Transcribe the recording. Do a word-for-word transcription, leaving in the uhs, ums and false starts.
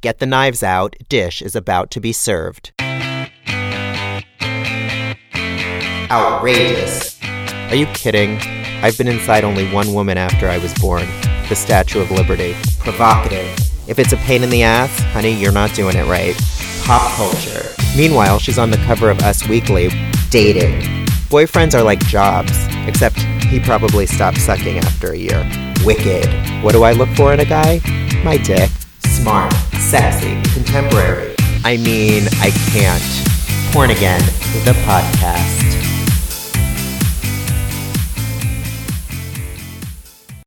Get the knives out. Dish is about to be served. Outrageous. Are you kidding? I've been inside only one woman after I was born. The Statue of Liberty. Provocative. If it's a pain in the ass, honey, you're not doing it right. Pop culture. Meanwhile, she's on the cover of Us Weekly, dating. Boyfriends are like jobs, except he probably stopped sucking after a year. Wicked. What do I look for in a guy? My dick. Smart, sexy, contemporary. I mean, I can't. Porn Again, the podcast.